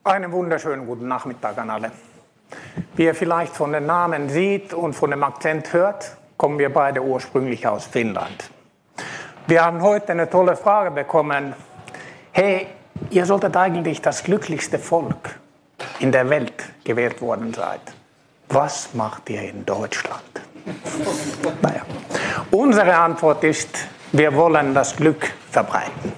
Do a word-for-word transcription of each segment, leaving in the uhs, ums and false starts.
Einen wunderschönen guten Nachmittag an alle. Wie ihr vielleicht von den Namen sieht und von dem Akzent hört, kommen wir beide ursprünglich aus Finnland. Wir haben heute eine tolle Frage bekommen. Hey, ihr solltet eigentlich das glücklichste Volk in der Welt gewählt worden sein. Was macht ihr in Deutschland? Naja, unsere Antwort ist, wir wollen das Glück verbreiten.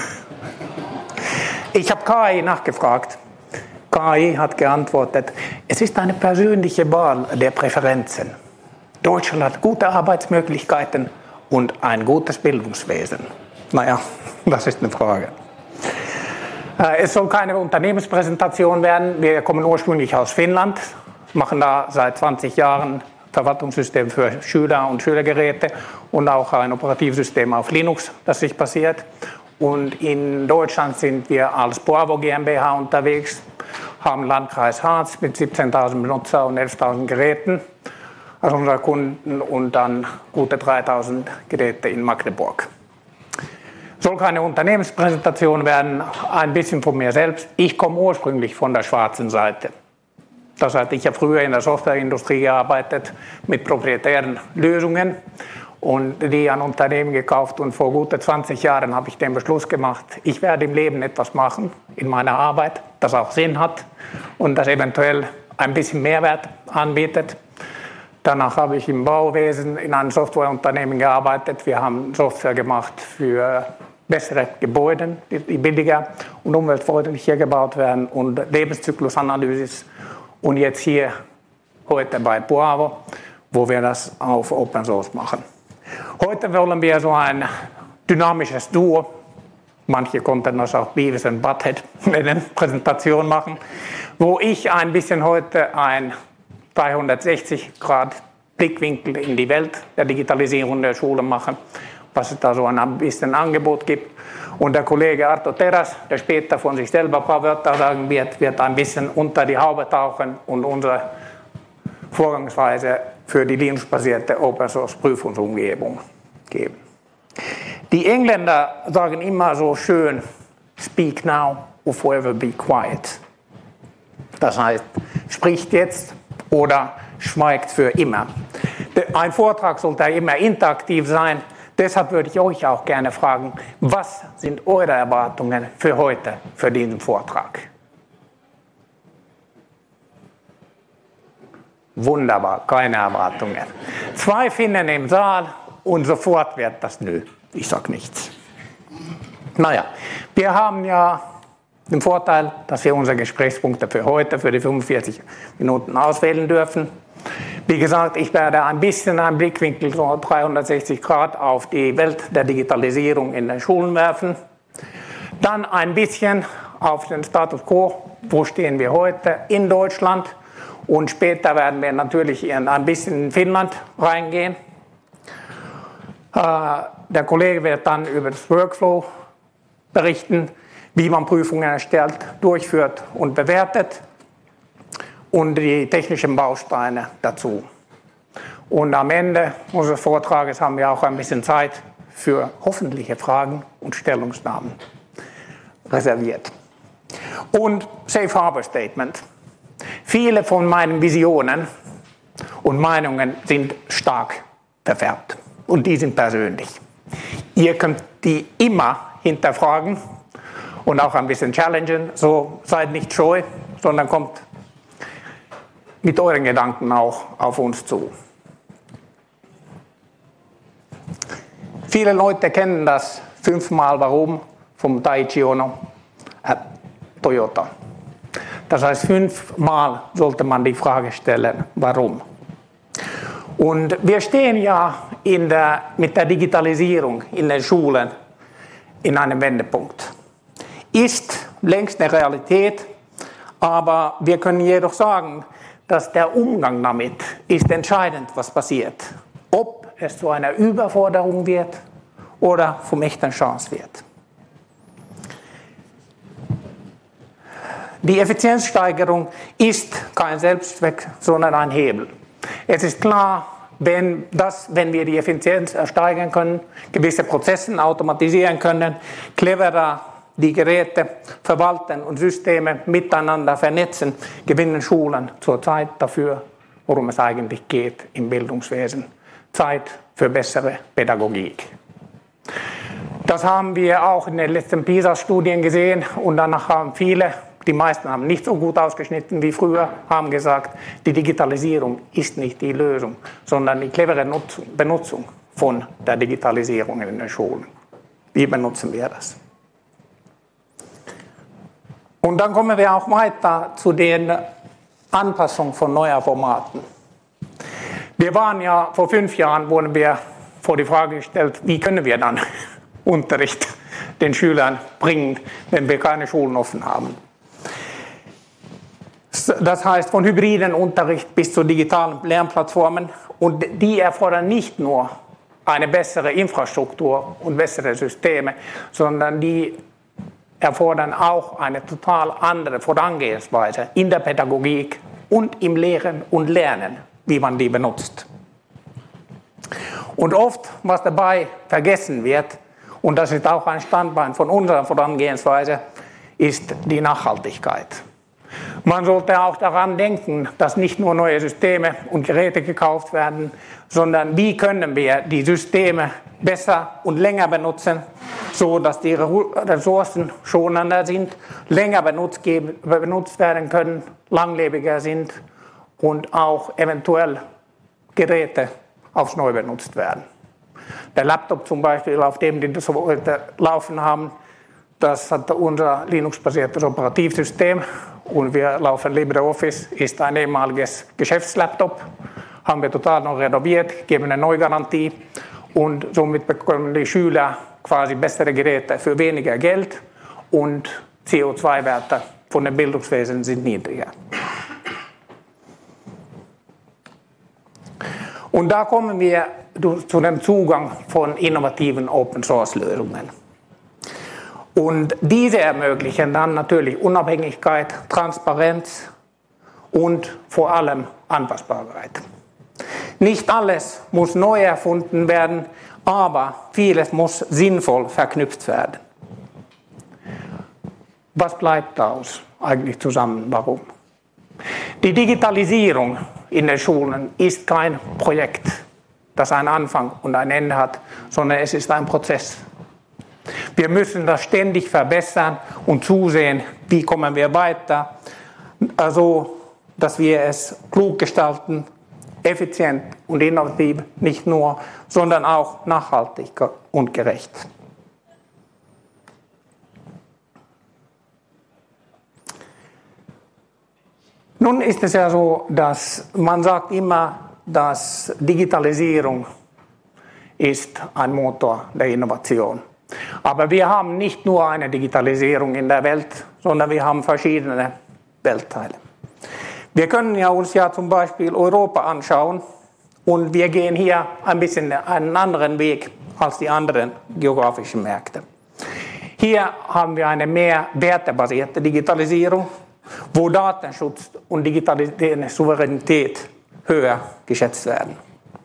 Ich habe K I nachgefragt. K I hat geantwortet, es ist eine persönliche Wahl der Präferenzen. Deutschland hat gute Arbeitsmöglichkeiten und ein gutes Bildungswesen. Naja, das ist eine Frage. Es soll keine Unternehmenspräsentation werden. Wir kommen ursprünglich aus Finnland, machen da seit zwanzig Jahren Verwaltungssystem für Schüler und Schülergeräte und auch ein Operativsystem auf Linux, das sich basiert. Und in Deutschland sind wir als Boavo GmbH unterwegs, haben Landkreis Harz mit siebzehntausend Benutzer und elftausend Geräten als unsere Kunden und dann gute dreitausend Geräte in Magdeburg. Soll keine Unternehmenspräsentation werden, ein bisschen von mir selbst. Ich komme ursprünglich von der schwarzen Seite. Das heißt, ich habe früher in der Softwareindustrie gearbeitet mit proprietären Lösungen und die an Unternehmen gekauft. Und vor gute zwanzig Jahren habe ich den Beschluss gemacht, ich werde im Leben etwas machen in meiner Arbeit, das auch Sinn hat und das eventuell ein bisschen Mehrwert anbietet. Danach habe ich im Bauwesen in einem Softwareunternehmen gearbeitet. Wir haben Software gemacht für bessere Gebäude, die billiger und umweltfreundlicher gebaut werden und Lebenszyklusanalyse. Und jetzt hier heute bei Boavo, wo wir das auf Open Source machen. Heute wollen wir so ein dynamisches Duo, manche konnten das auch Beavis and Butthead nennen, Präsentation machen, wo ich ein bisschen heute ein dreihundertsechzig Grad Blickwinkel in die Welt der Digitalisierung der Schule mache, was es da so ein bisschen Angebot gibt. Und der Kollege Arto Teräs, der später von sich selber ein paar Wörter sagen wird, wird ein bisschen unter die Haube tauchen und unsere Vorgangsweise für die Linux-basierte Open-Source-Prüfungsumgebung geben. Die Engländer sagen immer so schön, speak now or forever be quiet. Das heißt, spricht jetzt oder schweigt für immer. Ein Vortrag sollte immer interaktiv sein. Deshalb würde ich euch auch gerne fragen, was sind eure Erwartungen für heute, für diesen Vortrag? Wunderbar, keine Erwartungen. Zwei Finnen im Saal und sofort wird das nö. Ich sag nichts. Naja, wir haben ja den Vorteil, dass wir unsere Gesprächspunkte für heute, für die fünfundvierzig Minuten auswählen dürfen. Wie gesagt, ich werde ein bisschen einen Blickwinkel so dreihundertsechzig Grad auf die Welt der Digitalisierung in den Schulen werfen. Dann ein bisschen auf den Status quo, wo stehen wir heute in Deutschland. Und später werden wir natürlich in ein bisschen in Finnland reingehen. Der Kollege wird dann über das Workflow berichten, wie man Prüfungen erstellt, durchführt und bewertet. Und die technischen Bausteine dazu. Und am Ende unseres Vortrages haben wir auch ein bisschen Zeit für hoffentliche Fragen und Stellungnahmen reserviert. Und Safe Harbor Statement. Viele von meinen Visionen und Meinungen sind stark verfärbt und die sind persönlich. Ihr könnt die immer hinterfragen und auch ein bisschen challengen, so seid nicht scheu, sondern kommt mit euren Gedanken auch auf uns zu. Viele Leute kennen das fünfmal Warum vom Taiichi Ohno at Toyota. Das heißt, fünfmal sollte man die Frage stellen, warum. Und wir stehen ja in der, mit der Digitalisierung in den Schulen in einem Wendepunkt. Ist längst eine Realität, aber wir können jedoch sagen, dass der Umgang damit ist entscheidend, was passiert. Ob es zu einer Überforderung wird oder vom echten Chance wird. Die Effizienzsteigerung ist kein Selbstzweck, sondern ein Hebel. Es ist klar, wenn, dass, wenn wir die Effizienz steigern können, gewisse Prozesse automatisieren können, cleverer die Geräte verwalten und Systeme miteinander vernetzen, gewinnen Schulen zurzeit dafür, worum es eigentlich geht im Bildungswesen. Zeit für bessere Pädagogik. Das haben wir auch in den letzten PISA-Studien gesehen und danach haben viele, die meisten haben nicht so gut ausgeschnitten wie früher, haben gesagt, die Digitalisierung ist nicht die Lösung, sondern die clevere Nutzung, Benutzung von der Digitalisierung in den Schulen. Wie benutzen wir das? Und dann kommen wir auch weiter zu den Anpassungen von neuen Formaten. Wir waren ja, vor fünf Jahren wurden wir vor die Frage gestellt, wie können wir dann Unterricht den Schülern bringen, wenn wir keine Schulen offen haben. Das heißt, von hybriden Unterricht bis zu digitalen Lernplattformen. Und die erfordern nicht nur eine bessere Infrastruktur und bessere Systeme, sondern die erfordern auch eine total andere Vorangehensweise in der Pädagogik und im Lehren und Lernen, wie man die benutzt. Und oft, was dabei vergessen wird, und das ist auch ein Standbein von unserer Vorangehensweise, ist die Nachhaltigkeit. Man sollte auch daran denken, dass nicht nur neue Systeme und Geräte gekauft werden, sondern wie können wir die Systeme besser und länger benutzen, so dass die Ressourcen schonender sind, länger benutzt, benutzt werden können, langlebiger sind und auch eventuell Geräte aufs Neue benutzt werden. Der Laptop zum Beispiel, auf dem die das heute laufen haben, das hat unser Linux-basiertes Operativsystem und wir laufen LibreOffice, ist ein ehemaliges Geschäftslaptop, haben wir total noch renoviert, geben eine Neugarantie und somit bekommen die Schüler quasi bessere Geräte für weniger Geld und C O zwei Werte von dem Bildungswesen sind niedriger. Und da kommen wir zu dem Zugang von innovativen Open-Source-Lösungen. Und diese ermöglichen dann natürlich Unabhängigkeit, Transparenz und vor allem Anpassbarkeit. Nicht alles muss neu erfunden werden, aber vieles muss sinnvoll verknüpft werden. Was bleibt daraus eigentlich zusammen? Warum? Die Digitalisierung in den Schulen ist kein Projekt, das einen Anfang und ein Ende hat, sondern es ist ein Prozess. Wir müssen das ständig verbessern und zusehen, wie kommen wir weiter, also dass wir es klug gestalten, effizient und innovativ, nicht nur, sondern auch nachhaltig und gerecht. Nun ist es ja so, dass man sagt immer, dass Digitalisierung ist ein Motor der Innovation. Aber wir haben nicht nur eine Digitalisierung in der Welt, sondern wir haben verschiedene Weltteile. Wir können ja uns ja zum Beispiel Europa anschauen und wir gehen hier ein bisschen einen anderen Weg als die anderen geografischen Märkte. Hier haben wir eine mehr wertebasierte Digitalisierung, wo Datenschutz und digitale Souveränität höher geschätzt werden.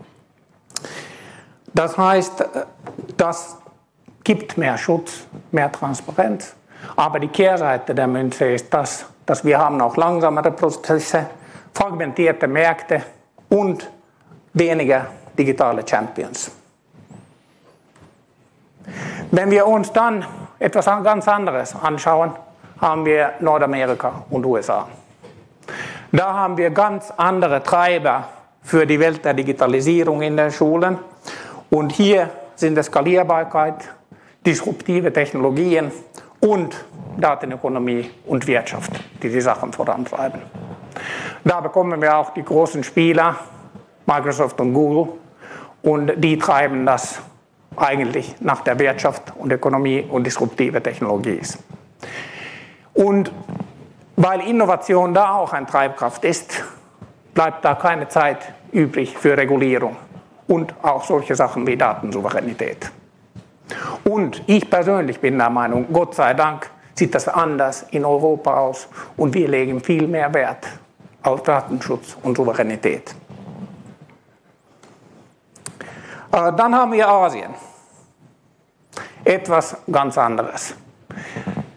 Das heißt, das gibt mehr Schutz, mehr Transparenz, aber die Kehrseite der Münze ist das, dass wir haben auch langsamere Prozesse, fragmentierte Märkte und weniger digitale Champions. Wenn wir uns dann etwas ganz anderes anschauen, haben wir Nordamerika und U S A. Da haben wir ganz andere Treiber für die Welt der Digitalisierung in den Schulen. Und hier sind es Skalierbarkeit, disruptive Technologien und Datenökonomie und Wirtschaft, die die Sachen vorantreiben. Da bekommen wir auch die großen Spieler, Microsoft und Google, und die treiben das eigentlich nach der Wirtschaft und Ökonomie und disruptive Technologie ist. Und weil Innovation da auch eine Treibkraft ist, bleibt da keine Zeit übrig für Regulierung und auch solche Sachen wie Datensouveränität. Und ich persönlich bin der Meinung, Gott sei Dank sieht das anders in Europa aus und wir legen viel mehr Wert auf Datenschutz und Souveränität. Dann haben wir Asien. Etwas ganz anderes.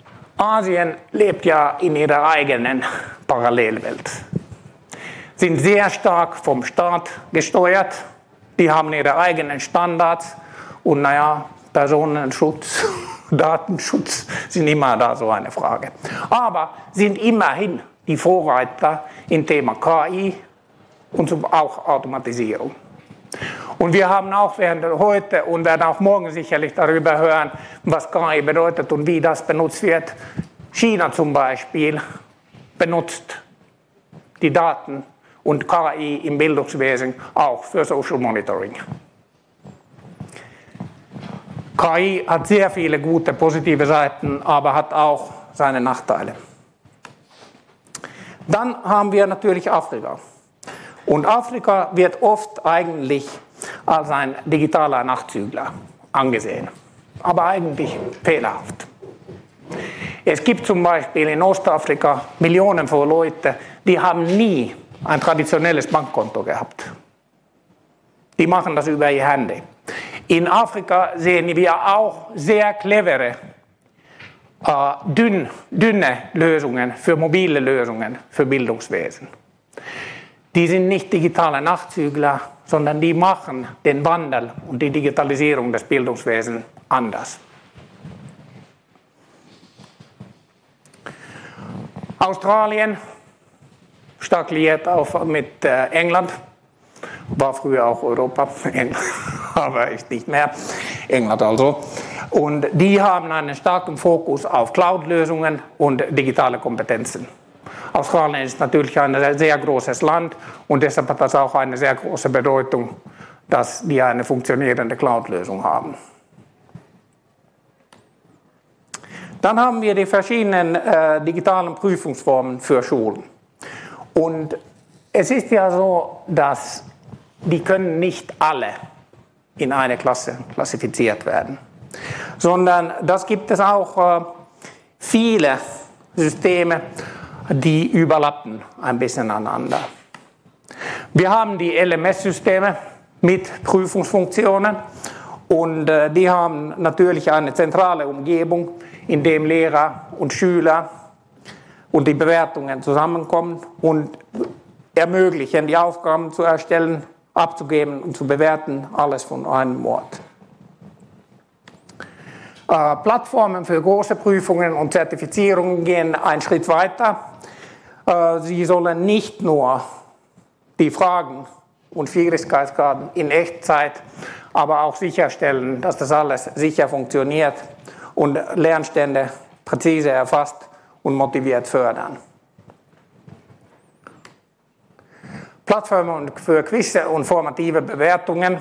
Asien lebt ja in ihrer eigenen Parallelwelt, sind sehr stark vom Staat gesteuert, die haben ihre eigenen Standards und naja, Personenschutz, Datenschutz sind immer da so eine Frage. Aber sind immerhin die Vorreiter im Thema K I und auch Automatisierung. Und wir haben auch während heute und werden auch morgen sicherlich darüber hören, was K I bedeutet und wie das benutzt wird. China zum Beispiel benutzt die Daten und K I im Bildungswesen auch für Social Monitoring. K I hat sehr viele gute, positive Seiten, aber hat auch seine Nachteile. Dann haben wir natürlich Afrika. Und Afrika wird oft eigentlich als ein digitaler Nachzügler angesehen, aber eigentlich fehlerhaft. Es gibt zum Beispiel in Ostafrika Millionen von Leuten, die haben nie ein traditionelles Bankkonto gehabt. Die machen das über ihr Handy. In Afrika sehen wir auch sehr clevere, äh, dünn, dünne Lösungen für mobile Lösungen für Bildungswesen. Die sind nicht digitale Nachzügler, sondern die machen den Wandel und die Digitalisierung des Bildungswesens anders. Australien, stark liiert auf, mit äh, England, war früher auch Europa, aber ist nicht mehr, England also. Und die haben einen starken Fokus auf Cloud-Lösungen und digitale Kompetenzen. Australien ist natürlich ein sehr großes Land und deshalb hat das auch eine sehr große Bedeutung, dass die eine funktionierende Cloud-Lösung haben. Dann haben wir die verschiedenen äh, digitalen Prüfungsformen für Schulen. Und es ist ja so, dass die können nicht alle in eine Klasse klassifiziert werden, sondern das gibt es auch äh, viele Systeme, die überlappen ein bisschen aneinander. Wir haben die L M S-Systeme mit Prüfungsfunktionen und äh, die haben natürlich eine zentrale Umgebung, in dem Lehrer und Schüler und die Bewertungen zusammenkommen und ermöglichen, die Aufgaben zu erstellen, abzugeben und zu bewerten, alles von einem Ort. Äh, Plattformen für große Prüfungen und Zertifizierungen gehen einen Schritt weiter. Äh, sie sollen nicht nur die Fragen und Schwierigkeitsgraden in Echtzeit, aber auch sicherstellen, dass das alles sicher funktioniert und Lernstände präzise erfasst und motiviert fördern. Plattformen für Quizze und formative Bewertungen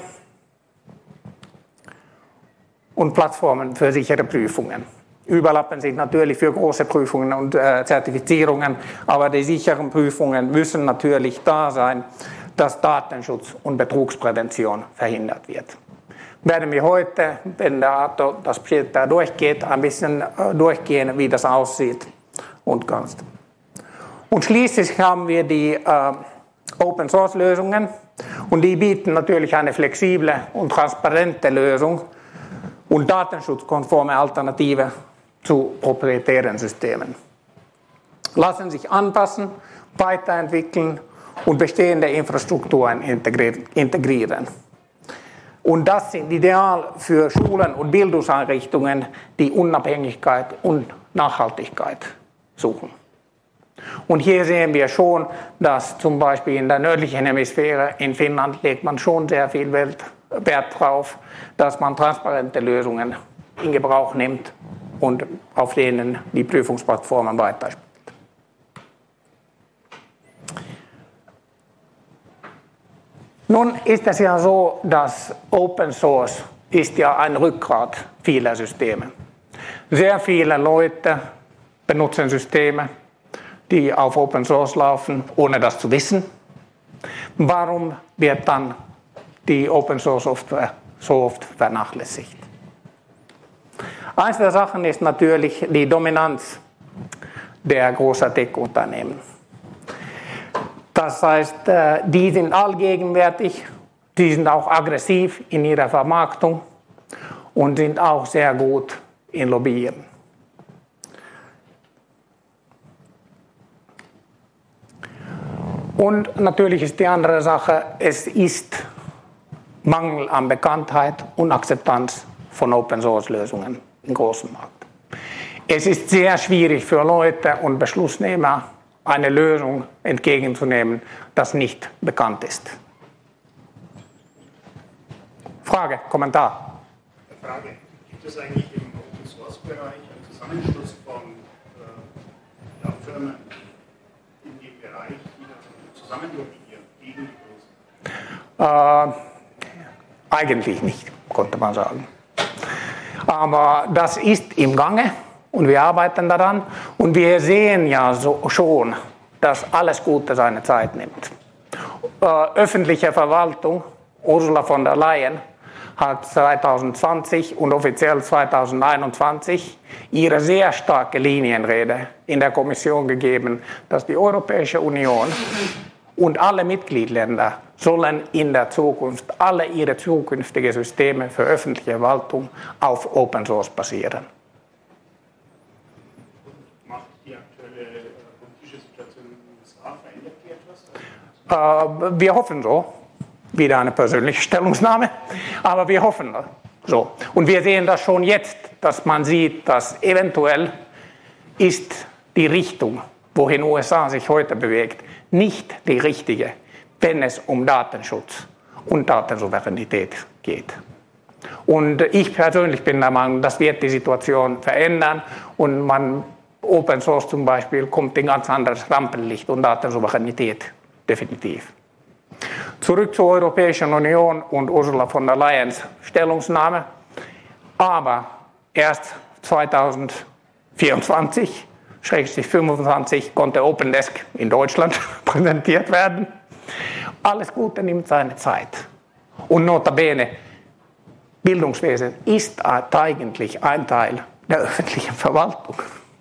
und Plattformen für sichere Prüfungen. Überlappen sich natürlich für große Prüfungen und äh, Zertifizierungen, aber die sicheren Prüfungen müssen natürlich da sein, dass Datenschutz und Betrugsprävention verhindert wird. Werden wir heute, wenn der, das Projekt da durchgeht, ein bisschen äh, durchgehen, wie das aussieht und kannst. Und schließlich haben wir die äh, Open-Source-Lösungen und die bieten natürlich eine flexible und transparente Lösung und datenschutzkonforme Alternative zu proprietären Systemen. Lassen sich anpassen, weiterentwickeln und bestehende Infrastrukturen integrieren. Und das sind ideal für Schulen und Bildungseinrichtungen, die Unabhängigkeit und Nachhaltigkeit suchen. Und hier sehen wir schon, dass zum Beispiel in der nördlichen Hemisphäre in Finnland legt man schon sehr viel Wert drauf, dass man transparente Lösungen in Gebrauch nimmt und auf denen die Prüfungsplattformen weiterspielt. Nun ist es ja so, dass Open Source ist ja ein Rückgrat vieler Systeme. Sehr viele Leute benutzen Systeme, die auf Open Source laufen, ohne das zu wissen. Warum wird dann die Open Source Software so oft vernachlässigt? Eines der Sachen ist natürlich die Dominanz der großen Tech-Unternehmen. Das heißt, die sind allgegenwärtig, die sind auch aggressiv in ihrer Vermarktung und sind auch sehr gut in Lobbyieren. Und natürlich ist die andere Sache, es ist Mangel an Bekanntheit und Akzeptanz von Open-Source-Lösungen im großen Markt. Es ist sehr schwierig für Leute und Beschlussnehmer, eine Lösung entgegenzunehmen, das nicht bekannt ist. Frage, Kommentar? Frage, gibt es eigentlich im Open-Source-Bereich einen Zusammenschluss von äh, ja, Firmen in dem Bereich, die dann zusammen lobbyieren gegen die Großen? Äh, eigentlich nicht, konnte man sagen. Aber das ist im Gange und wir arbeiten daran und wir sehen ja so schon, dass alles Gute seine Zeit nimmt. Äh, öffentliche Verwaltung, Ursula von der Leyen, hat zwanzig zwanzig und offiziell zwanzig einundzwanzig ihre sehr starke Linienrede in der Kommission gegeben, dass die Europäische Union und alle Mitgliedsländer sollen in der Zukunft alle ihre zukünftigen Systeme für öffentliche Verwaltung auf Open Source basieren. Macht die aktuelle politische Situation in den U S A, verändert die etwas? Äh, wir hoffen so. Wieder eine persönliche Stellungnahme, aber wir hoffen so. Und wir sehen das schon jetzt, dass man sieht, dass eventuell ist die Richtung, wohin U S A sich heute bewegt, nicht die richtige, wenn es um Datenschutz und Datensouveränität geht. Und ich persönlich bin der Meinung, das wird die Situation verändern und man, Open Source zum Beispiel, kommt in ganz anderes Rampenlicht und Datensouveränität definitiv. Zurück zur Europäischen Union und Ursula von der Leyens Stellungnahme. Aber erst zweitausendvierundzwanzig, fünfundzwanzig konnte OpenDesk in Deutschland präsentiert werden. Alles Gute nimmt seine Zeit. Und notabene, Bildungswesen ist eigentlich ein Teil der öffentlichen Verwaltung.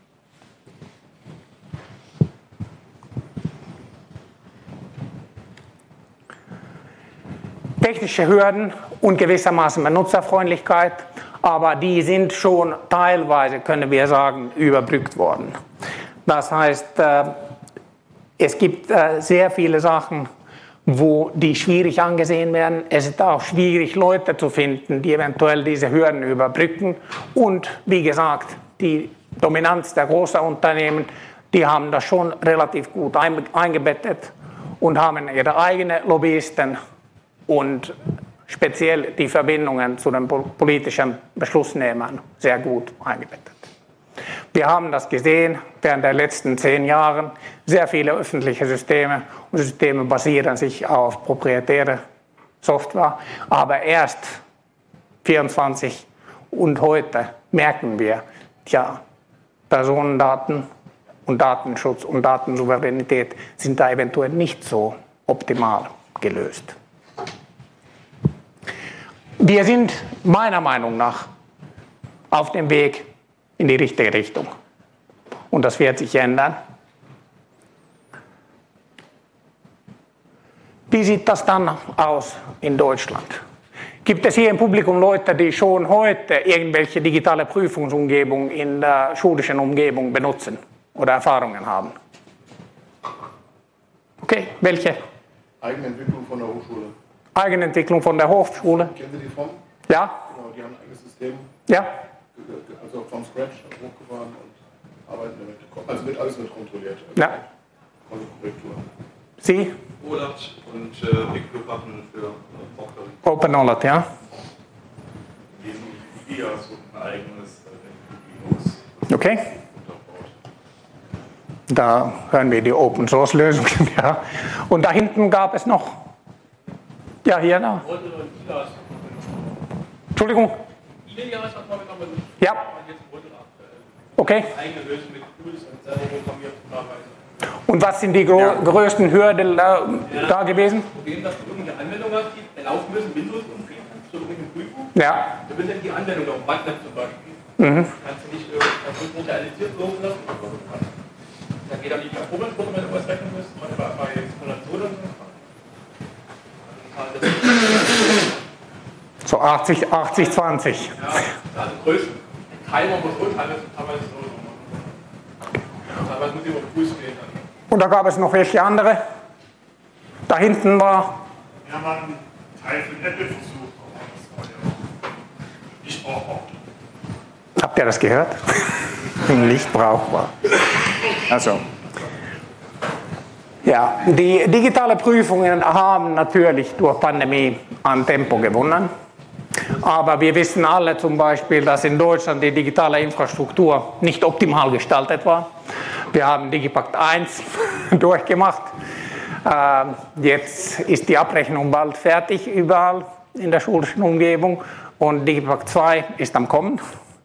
Technische Hürden und gewissermaßen Benutzerfreundlichkeit, aber die sind schon teilweise, können wir sagen, überbrückt worden. Das heißt, es gibt sehr viele Sachen, wo die schwierig angesehen werden. Es ist auch schwierig, Leute zu finden, die eventuell diese Hürden überbrücken. Und wie gesagt, die Dominanz der großen Unternehmen, die haben das schon relativ gut eingebettet und haben ihre eigenen Lobbyisten und speziell die Verbindungen zu den politischen Beschlussnehmern sehr gut eingebettet. Wir haben das gesehen während der letzten zehn Jahre. Sehr viele öffentliche Systeme und Systeme basieren sich auf proprietäre Software. Aber erst vierundzwanzig und heute merken wir, ja, Personendaten und Datenschutz und Datensouveränität sind da eventuell nicht so optimal gelöst. Wir sind meiner Meinung nach auf dem Weg in die richtige Richtung. Und das wird sich ändern. Wie sieht das dann aus in Deutschland? Gibt es hier im Publikum Leute, die schon heute irgendwelche digitale Prüfungsumgebung in der schulischen Umgebung benutzen oder Erfahrungen haben? Okay, welche? Eigenentwicklung von der Hochschule. Eigenentwicklung von der Hochschule. Kennen Sie die von? Ja. Genau, die haben ein eigenes System. Ja. Also vom Scratch hochgefahren und arbeiten damit. Also wird alles mit kontrolliert. Ja. Also Korrektur. Sie? Olat und äh, Big Blue Button für äh, Proctoring. Open Olat, ja. Die I A so ein eigenes äh, Linux. Okay. Da hören wir die Open Source Lösungen. Ja. Und da hinten gab es noch. Ja, hier da. Entschuldigung. Ja. Okay. Und was sind die gro ja. größten Hürden da, ja. da gewesen? Das Problem, dass du irgendeine Anwendung hast, die laufen müssen, Windows umgehen kannst, zur irgendeiner Prüfung. Ja. Da wird dann die Anwendung auf MATLAB zum Beispiel. Mhm. Kannst du nicht, das wird nicht realisiert laufen lassen. Da geht dann die Performance, wenn du was rechnen musst, manchmal bei Simulation und so. So achtzig, achtzig, zwanzig. Ja, also Größen. Timer muss rund, teilweise so. Teilweise muss ich über den Fuß gehen. Und da gab es noch welche andere? Da hinten war... Wir haben einen Teil für den Apple-Versuch, aber das war ja nicht brauchbar. Habt ihr das gehört? Nicht brauchbar. Also. Ja, die digitalen Prüfungen haben natürlich durch Pandemie an Tempo gewonnen. Aber wir wissen alle zum Beispiel, dass in Deutschland die digitale Infrastruktur nicht optimal gestaltet war. Wir haben Digipakt eins durchgemacht. Jetzt ist die Abrechnung bald fertig überall in der schulischen Umgebung und Digipakt zwei ist am Kommen.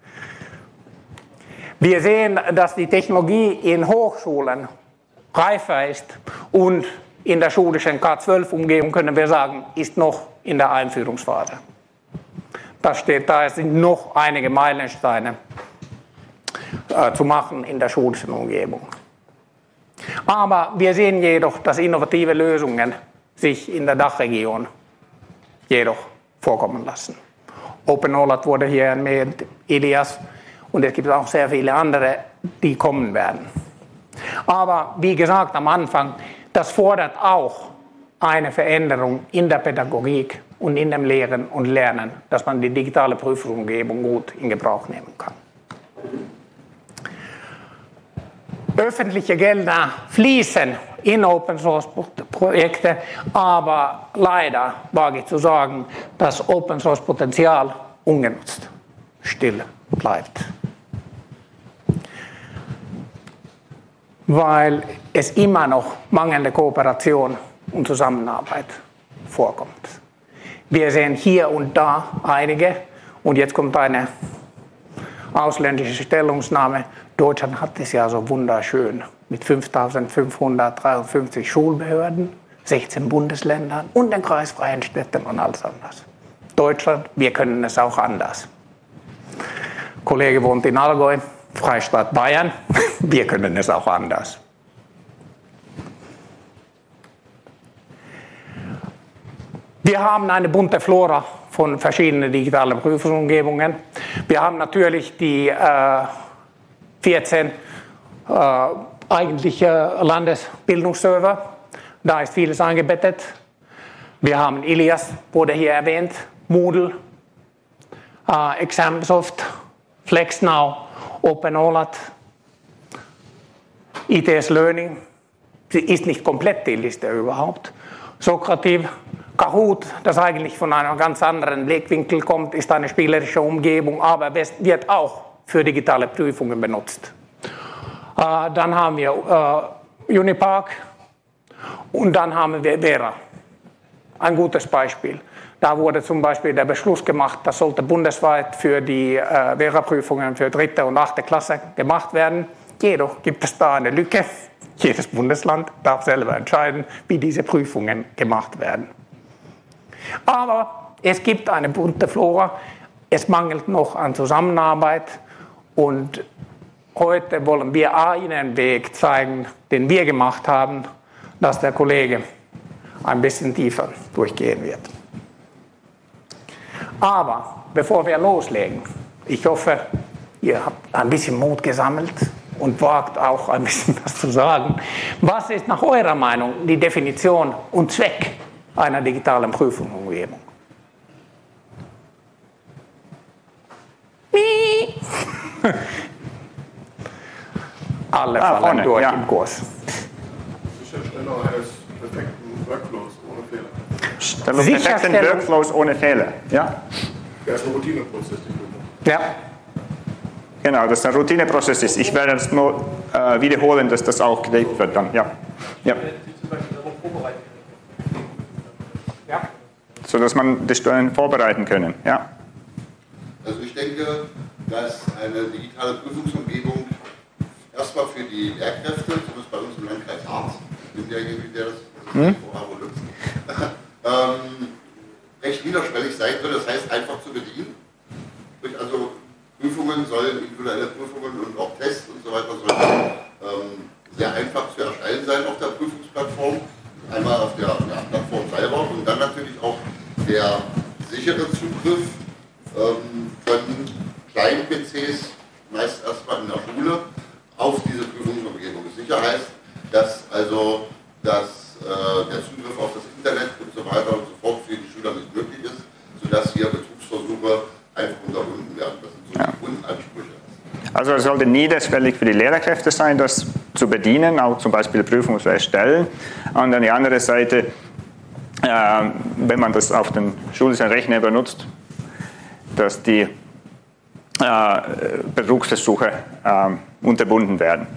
Wir sehen, dass die Technologie in Hochschulen reifer ist und in der schulischen K zwölf Umgebung, können wir sagen, ist noch in der Einführungsphase. Das steht da, es sind noch einige Meilensteine äh, zu machen in der schulischen Umgebung. Aber wir sehen jedoch, dass innovative Lösungen sich in der Dachregion jedoch vorkommen lassen. OpenOLAT wurde hier erwähnt, Ilias, und es gibt auch sehr viele andere, die kommen werden. Aber wie gesagt am Anfang, das fordert auch eine Veränderung in der Pädagogik und in dem Lehren und Lernen, dass man die digitale Prüfungsumgebung gut in Gebrauch nehmen kann. Öffentliche Gelder fließen in Open-Source-Projekte, aber leider wage ich zu sagen, dass Open-Source-Potenzial ungenutzt still bleibt. Weil es immer noch mangelnde Kooperation und Zusammenarbeit vorkommt. Wir sehen hier und da einige, und jetzt kommt eine ausländische Stellungnahme. Deutschland hat es ja so wunderschön mit fünftausendfünfhundertdreiundfünfzig Schulbehörden, sechzehn Bundesländern und den kreisfreien Städten und alles anders. Deutschland, wir können es auch anders. Kollege wohnt in Allgäu, Freistaat Bayern, wir können es auch anders. Wir haben eine bunte Flora von verschiedenen digitalen Prüfungsumgebungen. Wir haben natürlich die äh, vierzehn äh, eigentliche Landesbildungsserver. Da ist vieles eingebettet. Wir haben Ilias, wurde hier erwähnt, Moodle, äh, Examsoft, FlexNow, OpenOLAT, I T S Learning. Sie ist nicht komplett die Liste überhaupt. Socrative, Kahoot, das eigentlich von einem ganz anderen Blickwinkel kommt, ist eine spielerische Umgebung, aber wird auch für digitale Prüfungen benutzt. Äh, dann haben wir äh, Unipark und dann haben wir Vera. Ein gutes Beispiel. Da wurde zum Beispiel der Beschluss gemacht, das sollte bundesweit für die äh, Vera-Prüfungen für dritte und achte Klasse gemacht werden. Jedoch gibt es da eine Lücke. Jedes Bundesland darf selber entscheiden, wie diese Prüfungen gemacht werden. Aber es gibt eine bunte Flora. Es mangelt noch an Zusammenarbeit. Und heute wollen wir einen Weg zeigen, den wir gemacht haben, dass der Kollege ein bisschen tiefer durchgehen wird. Aber bevor wir loslegen, ich hoffe, ihr habt ein bisschen Mut gesammelt und wagt auch ein bisschen was zu sagen. Was ist nach eurer Meinung die Definition und Zweck einer digitalen Prüfungsumgebung? Alle ah, fallen vorne, durch ja. im Kurs. Sicherstellung eines perfekten Workflows ohne Fehler. Stellung perfekten Workflows ohne Fehler. Ja. Der ist ein Routineprozess, die Prüfung. Ja. Genau, dass ein Routineprozess ist. Ich werde es nur äh, wiederholen, dass das auch gelebt wird dann. Ja. Ja. Ja. So dass man die Stellen vorbereiten können. Ja. Also ich denke, dass eine digitale Prüfungsumgebung erstmal für die Lehrkräfte, zumindest bei uns im Landkreis Harz, ich bin derjenige, der das, das hm? ähm, recht niederschwellig sein wird, das heißt einfach zu bedienen. Also Prüfungen sollen, individuelle Prüfungen und auch Tests und so weiter sollen ähm, sehr einfach zu erstellen sein auf der Prüfungsplattform. Einmal auf der, auf der Plattform selber und dann natürlich auch der sichere Zugriff ähm, von kleinen P Cs, meist erstmal in der Schule, auf diese Prüfungsumgebung. Sicher heißt, dass also das äh, der Zugriff auf das Internet und so weiter und so fort für die Schüler nicht möglich ist, sodass hier Betrugsversuche einfach unterbunden werden. Das sind so ja. die Grundansprüche. Also es sollte niederschwellig für die Lehrkräfte sein, das zu bedienen, auch zum Beispiel Prüfungen zu erstellen. Und an die andere Seite, äh, wenn man das auf den schulischen Rechner benutzt, dass die äh, Betrugsversuche äh, unterbunden werden.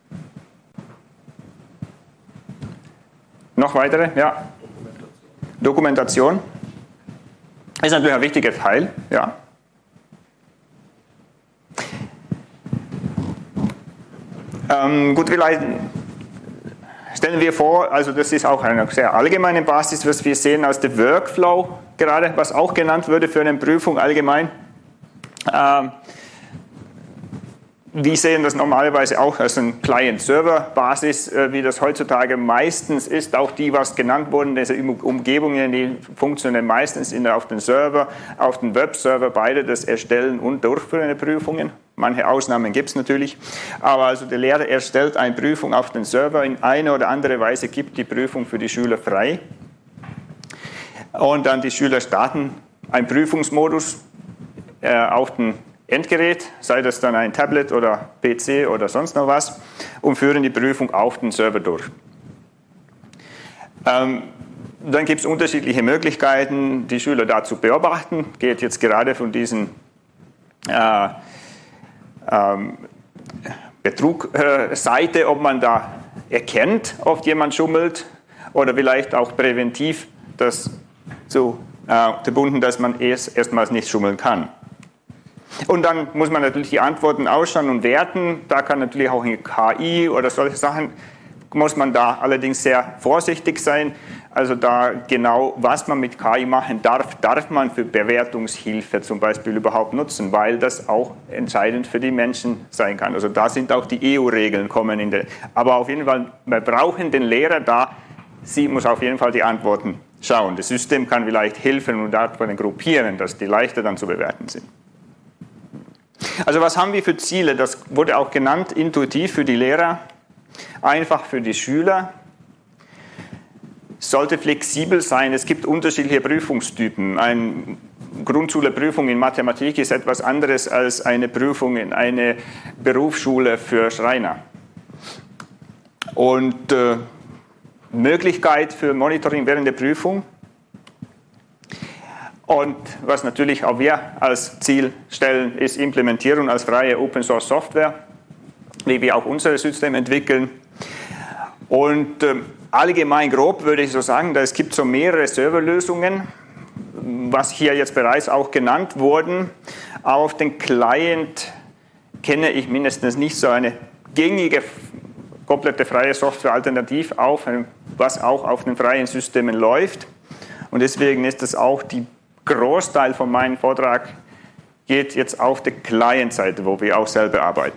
Noch weitere? Ja. Dokumentation. Ist natürlich ein wichtiger Teil, ja. Ähm, gut, vielleicht stellen wir vor, also das ist auch eine sehr allgemeine Basis, was wir sehen aus dem Workflow gerade, was auch genannt würde für eine Prüfung allgemein. Ähm, wir sehen das normalerweise auch als eine Client-Server-Basis, äh, wie das heutzutage meistens ist. Auch die, was genannt wurden, diese Umgebungen, die funktionieren meistens in, auf den Server, auf den Webserver, beide das Erstellen und Durchführen der Prüfungen. Manche Ausnahmen gibt es natürlich. Aber also der Lehrer erstellt eine Prüfung auf den Server, in einer oder anderen Weise gibt die Prüfung für die Schüler frei. Und dann die Schüler starten einen Prüfungsmodus äh, auf den Endgerät, sei das dann ein Tablet oder P C oder sonst noch was, und führen die Prüfung auf den Server durch. Ähm, dann gibt es unterschiedliche Möglichkeiten, die Schüler da zu beobachten. Geht jetzt gerade von diesen äh, ähm, Betrugseite, äh, ob man da erkennt, ob jemand schummelt, oder vielleicht auch präventiv das zu äh, verbunden, dass man erst, erstmals nicht schummeln kann. Und dann muss man natürlich die Antworten ausschauen und werten. Da kann natürlich auch eine K I oder solche Sachen, muss man da allerdings sehr vorsichtig sein. Also da genau, was man mit K I machen darf, darf man für Bewertungshilfe zum Beispiel überhaupt nutzen, weil das auch entscheidend für die Menschen sein kann. Also da sind auch die E U-Regeln kommen in der. Aber auf jeden Fall, wir brauchen den Lehrer da. Sie muss auf jeden Fall die Antworten schauen. Das System kann vielleicht helfen und Antworten gruppieren, dass die leichter dann zu bewerten sind. Also was haben wir für Ziele? Das wurde auch genannt, intuitiv für die Lehrer, einfach für die Schüler. Sollte flexibel sein. Es gibt unterschiedliche Prüfungstypen. Eine Grundschulprüfung in Mathematik ist etwas anderes als eine Prüfung in eine Berufsschule für Schreiner. Und äh, Möglichkeit für Monitoring während der Prüfung. Und was natürlich auch wir als Ziel stellen, ist Implementierung als freie Open-Source-Software, wie wir auch unser System entwickeln. Und äh, allgemein grob würde ich so sagen, dass es gibt so mehrere Serverlösungen, was hier jetzt bereits auch genannt wurden. Auf den Client kenne ich mindestens nicht so eine gängige, komplette freie Software alternativ auf, was auch auf den freien Systemen läuft. Und deswegen ist das auch die Großteil von meinem Vortrag geht jetzt auf der Client-Seite, wo wir auch selber arbeiten.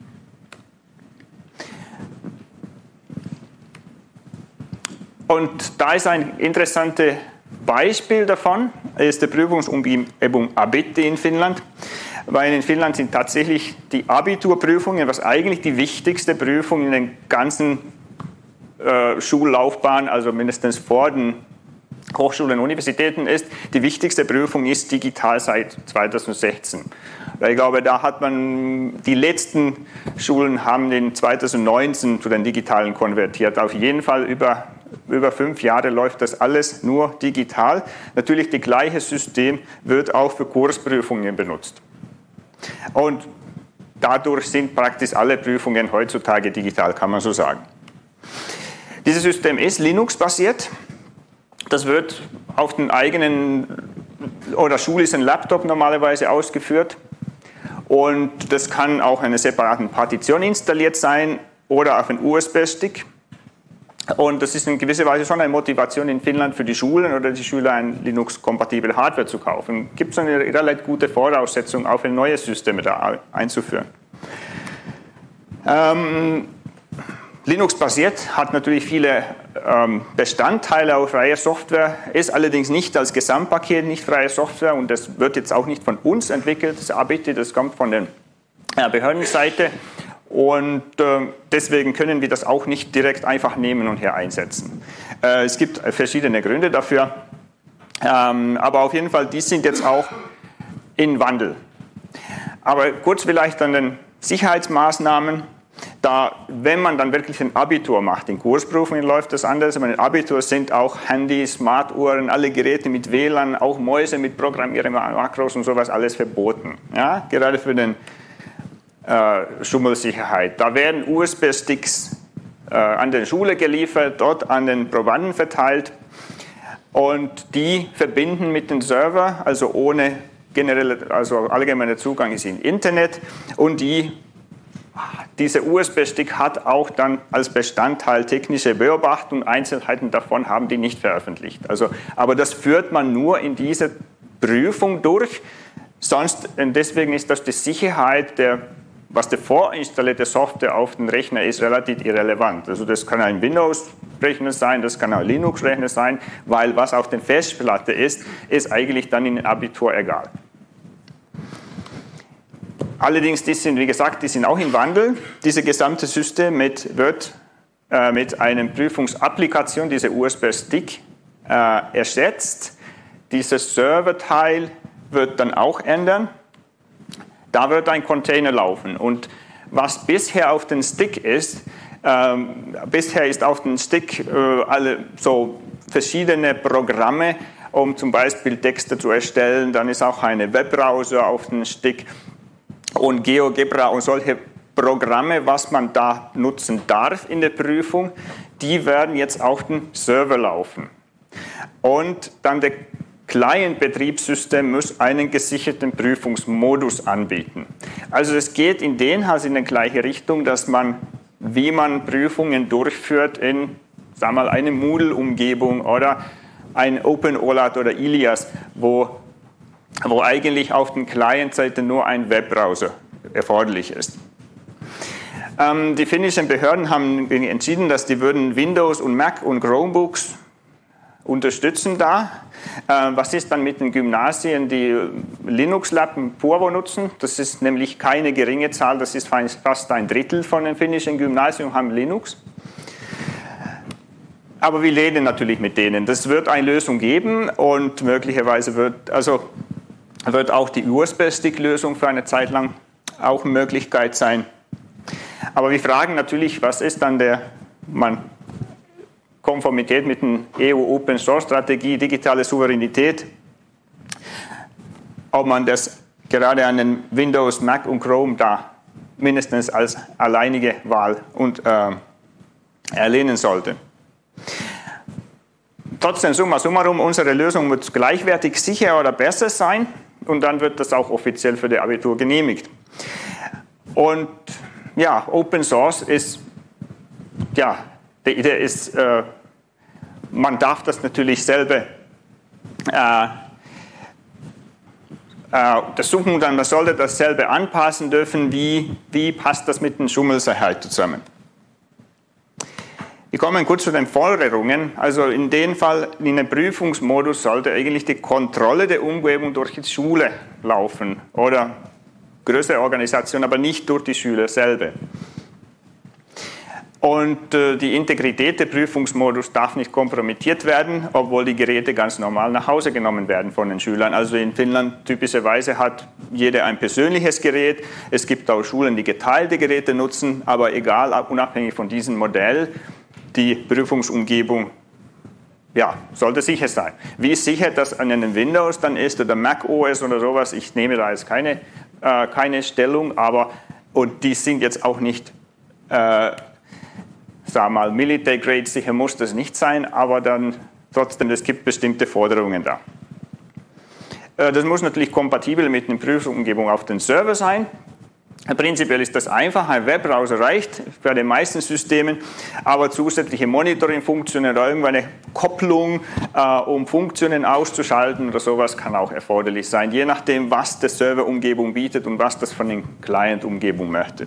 Und da ist ein interessantes Beispiel davon, ist die Prüfungsumgebung Abitti in Finnland, weil in Finnland sind tatsächlich die Abiturprüfungen, was eigentlich die wichtigste Prüfung in der ganzen äh, Schullaufbahn, also mindestens vor den Hochschulen und Universitäten ist, die wichtigste Prüfung ist digital seit zweitausendsechzehn. Ich glaube, da hat man, die letzten Schulen haben den zweitausendneunzehn zu den digitalen konvertiert. Auf jeden Fall über, über fünf Jahre läuft das alles nur digital. Natürlich das gleiche System wird auch für Kursprüfungen benutzt. Und dadurch sind praktisch alle Prüfungen heutzutage digital, kann man so sagen. Dieses System ist Linux-basiert. Das wird auf den eigenen oder schulischen Laptop normalerweise ausgeführt. Und das kann auch in einer separaten Partition installiert sein oder auf einem U S B-Stick. Und das ist in gewisser Weise schon eine Motivation in Finnland für die Schulen oder die Schüler, eine Linux-kompatible Hardware zu kaufen. Gibt es eine relativ gute Voraussetzung, auch ein neues System da einzuführen. Ähm, Linux-basiert, hat natürlich viele ähm, Bestandteile auf freie Software, ist allerdings nicht als Gesamtpaket nicht freie Software und das wird jetzt auch nicht von uns entwickelt, das Abitti, das kommt von der äh, Behördenseite und äh, deswegen können wir das auch nicht direkt einfach nehmen und hier einsetzen. Äh, es gibt verschiedene Gründe dafür. Ähm, aber auf jeden Fall, die sind jetzt auch in Wandel. Aber kurz vielleicht an den Sicherheitsmaßnahmen. Da, wenn man dann wirklich ein Abitur macht, in Kursprüfungen läuft das anders, aber in Abitur sind auch Handys, Smartuhren, alle Geräte mit W L A N, auch Mäuse mit Programmierung, Makros und sowas, alles verboten. Ja? Gerade für den äh, Schummelsicherheit. Da werden U S B-Sticks äh, an den Schule geliefert, dort an den Probanden verteilt und die verbinden mit dem Server, also ohne generelle, also allgemeiner Zugang ist im Internet und die Dieser U S B-Stick hat auch dann als Bestandteil technische Beobachtung, Einzelheiten davon haben die nicht veröffentlicht. Also, aber das führt man nur in diese Prüfung durch, sonst, deswegen ist das die Sicherheit, der, was die vorinstallierte Software auf dem Rechner ist, relativ irrelevant. Also das kann ein Windows-Rechner sein, das kann ein Linux-Rechner sein, weil was auf der Festplatte ist, ist eigentlich dann in Abitur egal. Allerdings, die sind, wie gesagt, die sind auch im Wandel. Dieses gesamte System mit, wird äh, mit einer Prüfungsapplikation, dieser U S B-Stick, äh, ersetzt. Dieses Serverteil wird dann auch ändern. Da wird ein Container laufen. Und was bisher auf dem Stick ist, ähm, bisher ist auf dem Stick äh, alle so verschiedene Programme, um zum Beispiel Texte zu erstellen. Dann ist auch ein Webbrowser auf dem Stick. Und GeoGebra und solche Programme, was man da nutzen darf in der Prüfung, die werden jetzt auf dem Server laufen. Und dann der Client-Betriebssystem muss einen gesicherten Prüfungsmodus anbieten. Also es geht in den Fall in die gleiche Richtung, dass man, wie man Prüfungen durchführt in, sagen wir mal, eine Moodle-Umgebung oder ein OpenOLAT oder Ilias, wo wo eigentlich auf der Client-Seite nur ein Webbrowser erforderlich ist. Ähm, die finnischen Behörden haben entschieden, dass die würden Windows und Mac und Chromebooks unterstützen da. Äh, was ist dann mit den Gymnasien, die Linux Lab und Porvo nutzen? Das ist nämlich keine geringe Zahl, das ist fast ein Drittel von den finnischen Gymnasien haben Linux. Aber wir reden natürlich mit denen. Das wird eine Lösung geben und möglicherweise wird, also wird auch die U S B-Stick-Lösung für eine Zeit lang auch eine Möglichkeit sein. Aber wir fragen natürlich, was ist dann der man, Konformität mit der E U-Open-Source-Strategie, digitale Souveränität, ob man das gerade an den Windows, Mac und Chrome da mindestens als alleinige Wahl und, äh, erlehnen sollte. Trotzdem, summa summarum, unsere Lösung wird gleichwertig sicher oder besser sein und dann wird das auch offiziell für das Abitur genehmigt. Und ja, Open Source ist, ja, die Idee ist, äh, man darf das natürlich selber äh, äh, untersuchen, dann man sollte das selber anpassen dürfen, wie, wie passt das mit der Schummelsicherheit zusammen. Wir kommen kurz zu den Forderungen. Also in dem Fall, in einem Prüfungsmodus sollte eigentlich die Kontrolle der Umgebung durch die Schule laufen oder größere Organisation, aber nicht durch die Schüler selber. Und äh, die Integrität des Prüfungsmodus darf nicht kompromittiert werden, obwohl die Geräte ganz normal nach Hause genommen werden von den Schülern. Also in Finnland typischerweise hat jeder ein persönliches Gerät. Es gibt auch Schulen, die geteilte Geräte nutzen, aber egal, unabhängig von diesem Modell, die Prüfungsumgebung ja, sollte sicher sein. Wie sicher das an einem Windows dann ist oder Mac O S oder sowas, ich nehme da jetzt keine, äh, keine Stellung, aber und die sind jetzt auch nicht, äh, sagen wir mal, Military Grade, sicher muss das nicht sein, aber dann trotzdem, es gibt bestimmte Forderungen da. Äh, das muss natürlich kompatibel mit einer Prüfungsumgebung auf dem Server sein. Prinzipiell ist das einfach, ein Webbrowser reicht bei den meisten Systemen, aber zusätzliche Monitoring-Funktionen oder irgendeine Kopplung, äh, um Funktionen auszuschalten oder sowas kann auch erforderlich sein, je nachdem, was die Serverumgebung bietet und was das von der Client-Umgebung möchte.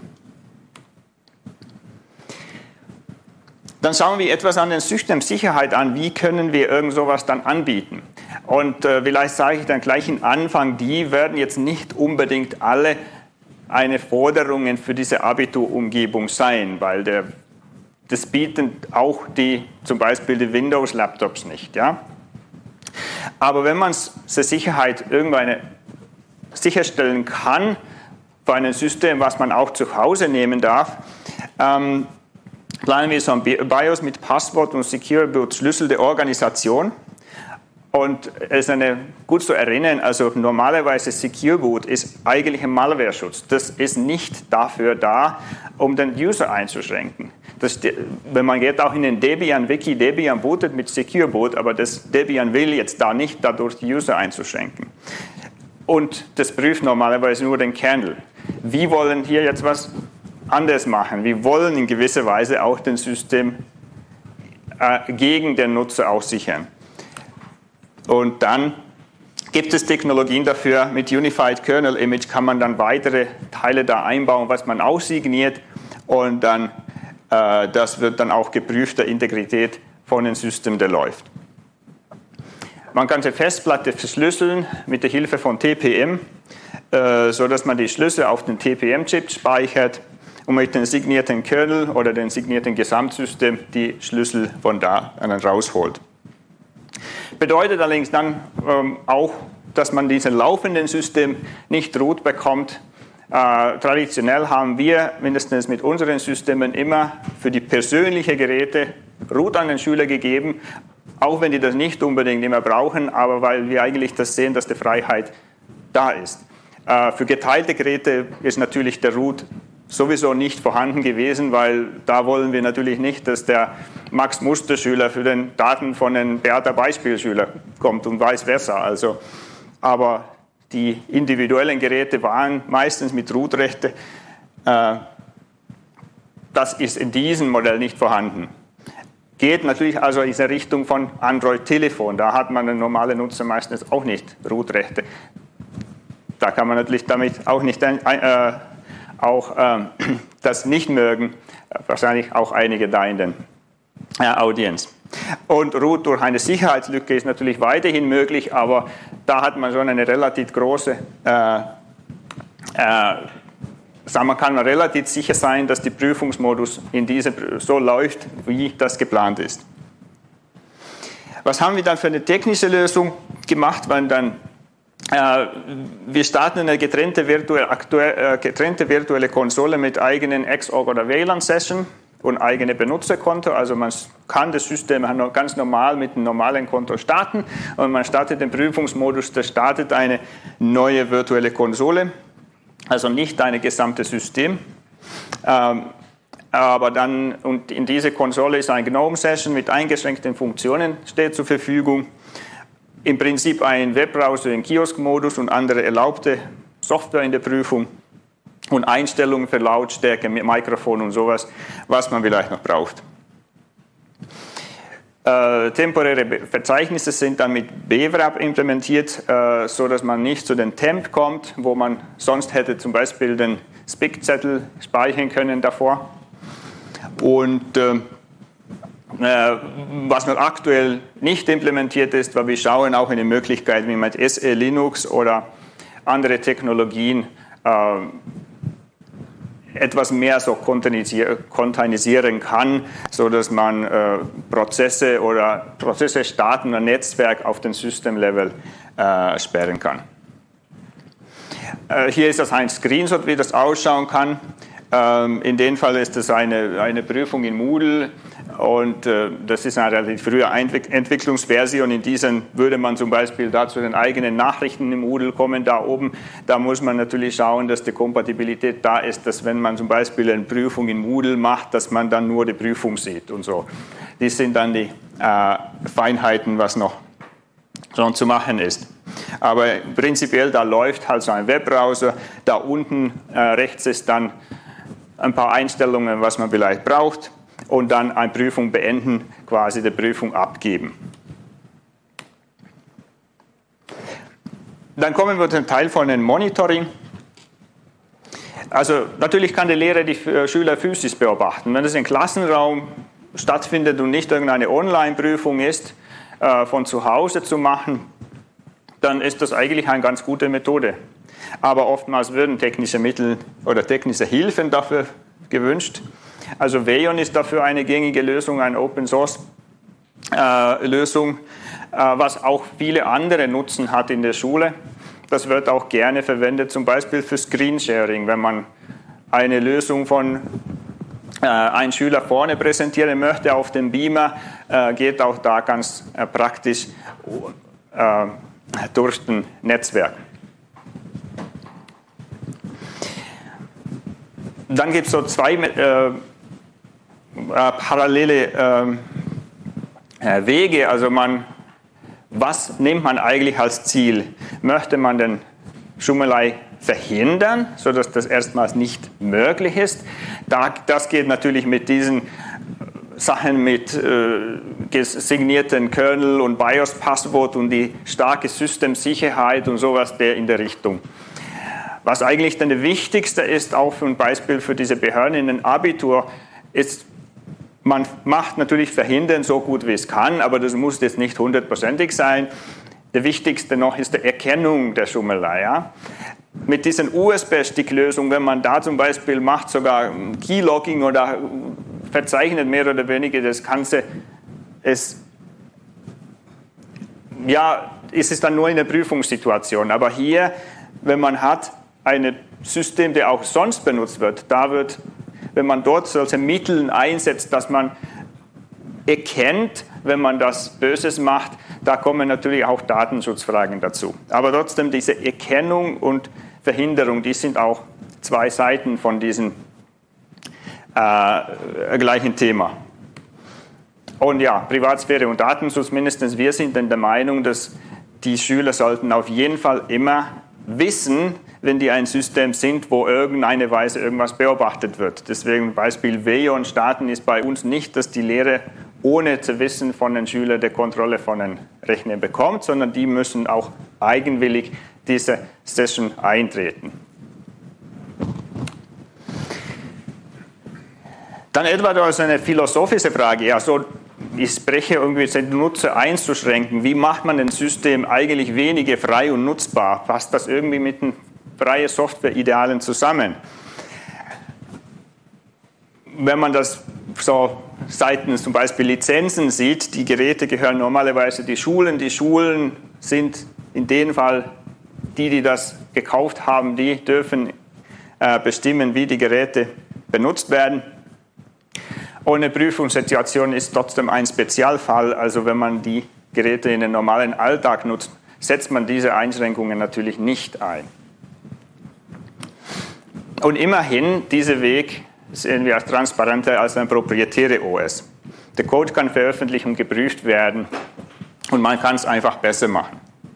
Dann schauen wir etwas an den Systemsicherheit an, wie können wir irgend sowas dann anbieten. Und äh, vielleicht sage ich dann gleich am Anfang, die werden jetzt nicht unbedingt alle eine Forderungen für diese Abiturumgebung sein, weil der, das bieten auch die, zum Beispiel die Windows-Laptops nicht. Ja? Aber wenn man die Sicherheit irgendwann sicherstellen kann, bei einem System, was man auch zu Hause nehmen darf, ähm, planen wir so ein BIOS mit Passwort und Secure Boot Schlüssel der Organisation. Und es ist eine, gut zu erinnern, also normalerweise Secure Boot ist eigentlich ein Malware-Schutz. Das ist nicht dafür da, um den User einzuschränken. Das, wenn man geht auch in den Debian-Wiki, Debian bootet mit Secure Boot, aber das Debian will jetzt da nicht dadurch die User einzuschränken. Und das prüft normalerweise nur den Kernel. Wir wollen hier jetzt was anders machen. Wir wollen in gewisser Weise auch das System äh, gegen den Nutzer auch sichern. Und dann gibt es Technologien dafür. Mit Unified Kernel Image kann man dann weitere Teile da einbauen, was man auch signiert. Und dann, äh, das wird dann auch geprüft, der Integrität von dem System, der läuft. Man kann die Festplatte verschlüsseln mit der Hilfe von T P M, äh, sodass man die Schlüssel auf den T P M-Chip speichert und mit dem signierten Kernel oder dem signierten Gesamtsystem die Schlüssel von da dann rausholt. Bedeutet allerdings dann ähm, auch, dass man diesen laufenden System nicht root bekommt. Äh, traditionell haben wir, mindestens mit unseren Systemen, immer für die persönlichen Geräte root an den Schüler gegeben, auch wenn die das nicht unbedingt immer brauchen, aber weil wir eigentlich das sehen, dass die Freiheit da ist. Äh, für geteilte Geräte ist natürlich der Root sowieso nicht vorhanden gewesen, weil da wollen wir natürlich nicht, dass der Max-Muster-Schüler für den Daten von den Beata-Beispielschüler kommt und vice versa. Also, aber die individuellen Geräte waren meistens mit Root-Rechte. Äh, das ist in diesem Modell nicht vorhanden. Geht natürlich also in der Richtung von Android-Telefon. Da hat man den normalen Nutzer meistens auch nicht Root-Rechte. Da kann man natürlich damit auch nicht äh, auch äh, das nicht mögen, wahrscheinlich auch einige da in den äh, Audienz. Und Root durch eine Sicherheitslücke ist natürlich weiterhin möglich, aber da hat man schon eine relativ große, äh, äh, sagen wir, kann man relativ sicher sein, dass der Prüfungsmodus in diese so läuft, wie das geplant ist. Was haben wir dann für eine technische Lösung gemacht, wenn dann Äh, wir starten eine getrennte virtuelle, aktuell, äh, getrennte virtuelle Konsole mit eigenen X O R oder W L A N-Session und eigene Benutzerkonto. Also man kann das System ganz normal mit einem normalen Konto starten und man startet den Prüfungsmodus, der startet eine neue virtuelle Konsole, also nicht ein gesamtes System. Ähm, aber dann, und in dieser Konsole ist eine GNOME-Session mit eingeschränkten Funktionen steht zur Verfügung. Im Prinzip ein Webbrowser im Kiosk-Modus und andere erlaubte Software in der Prüfung und Einstellungen für Lautstärke, Mikrofon und sowas, was man vielleicht noch braucht. Äh, temporäre Verzeichnisse sind dann mit B W R A P implementiert, äh, sodass man nicht zu den Temp kommt, wo man sonst hätte zum Beispiel den Spickzettel speichern können davor. Und äh, was noch aktuell nicht implementiert ist, weil wir schauen auch in die Möglichkeit, wie man mit S E Linux oder andere Technologien äh, etwas mehr so containerisieren kann, sodass man äh, Prozesse oder Prozesse starten und ein Netzwerk auf dem System-Level äh, sperren kann. Äh, hier ist das ein Screenshot, wie das ausschauen kann. Ähm, in dem Fall ist das eine, eine Prüfung in Moodle. Und äh, das ist eine relativ frühe Entwick- Entwicklungsversion. In diesen würde man zum Beispiel da zu den eigenen Nachrichten im Moodle kommen, da oben. Da muss man natürlich schauen, dass die Kompatibilität da ist, dass wenn man zum Beispiel eine Prüfung in Moodle macht, dass man dann nur die Prüfung sieht und so. Das sind dann die äh, Feinheiten, was noch schon zu machen ist. Aber prinzipiell, da läuft halt so ein Webbrowser. Da unten äh, rechts ist dann ein paar Einstellungen, was man vielleicht braucht. Und dann eine Prüfung beenden, quasi die Prüfung abgeben. Dann kommen wir zum Teil von dem Monitoring. Also natürlich kann der Lehrer die Schüler physisch beobachten. Wenn es im Klassenraum stattfindet und nicht irgendeine Online-Prüfung ist, äh, von zu Hause zu machen, dann ist das eigentlich eine ganz gute Methode. Aber oftmals würden technische Mittel oder technische Hilfen dafür gewünscht. Also Weyonn ist dafür eine gängige Lösung, eine Open-Source-Lösung, äh, äh, was auch viele andere Nutzen hat in der Schule. Das wird auch gerne verwendet, zum Beispiel für Screensharing, wenn man eine Lösung von äh, einem Schüler vorne präsentieren möchte auf dem Beamer, äh, geht auch da ganz äh, praktisch äh, durch ein Netzwerk. Dann gibt es so zwei äh, äh, parallele äh, Wege. Also man, was nimmt man eigentlich als Ziel? Möchte man den Schummelei verhindern, sodass das erstmals nicht möglich ist? Da, das geht natürlich mit diesen Sachen mit äh, signierten Kernel und BIOS-Passwort und die starke Systemsicherheit und sowas der in der Richtung. Was eigentlich dann das Wichtigste ist, auch für ein Beispiel für diese Behörden in den Abitur, ist, man macht natürlich Verhindern so gut wie es kann, aber das muss jetzt nicht hundertprozentig sein. Der wichtigste noch ist die Erkennung der Schummelei. Ja? Mit diesen U S B-Stick-Lösungen, wenn man da zum Beispiel macht, sogar Keylogging oder verzeichnet mehr oder weniger das Ganze, es, ja, ist es dann nur in der Prüfungssituation. Aber hier, wenn man hat, ein System, der auch sonst benutzt wird, da wird, wenn man dort solche Mittel einsetzt, dass man erkennt, wenn man das Böses macht, da kommen natürlich auch Datenschutzfragen dazu. Aber trotzdem, diese Erkennung und Verhinderung, die sind auch zwei Seiten von diesem äh, gleichen Thema. Und ja, Privatsphäre und Datenschutz, mindestens wir sind in der Meinung, dass die Schüler sollten auf jeden Fall immer wissen, wenn die ein System sind, wo irgendeine Weise irgendwas beobachtet wird. Deswegen Beispiel Weyonn starten ist bei uns nicht, dass die Lehrer ohne zu wissen von den Schülern die Kontrolle von den Rechnern bekommt, sondern die müssen auch eigenwillig diese Session eintreten. Dann etwa also eine philosophische Frage. Ja, so ich spreche irgendwie, den Nutzer einzuschränken. Wie macht man ein System eigentlich weniger frei und nutzbar? Passt das irgendwie mit den freien Software-Idealen zusammen? Wenn man das so seitens zum Beispiel Lizenzen sieht, die Geräte gehören normalerweise die Schulen. Die Schulen sind in dem Fall die, die das gekauft haben, die dürfen äh, bestimmen, wie die Geräte benutzt werden. Und eine Prüfungssituation ist trotzdem ein Spezialfall. Also wenn man die Geräte in den normalen Alltag nutzt, setzt man diese Einschränkungen natürlich nicht ein. Und immerhin, dieser Weg sehen wir als transparenter als ein proprietäre O S. Der Code kann veröffentlicht und geprüft werden und man kann es einfach besser machen.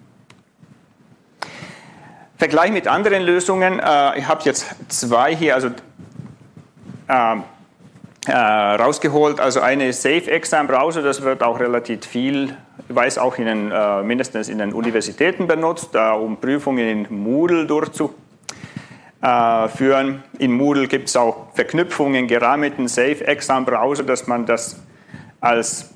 Vergleich mit anderen Lösungen. Äh, ich habe jetzt zwei hier also, äh, äh, rausgeholt. Also eine Safe-Exam-Browser, das wird auch relativ viel, ich weiß auch in den, äh, mindestens in den Universitäten benutzt, äh, um Prüfungen in Moodle durchzuführen. In Moodle gibt es auch Verknüpfungen, gerade mit dem Safe-Exam-Browser, dass man das als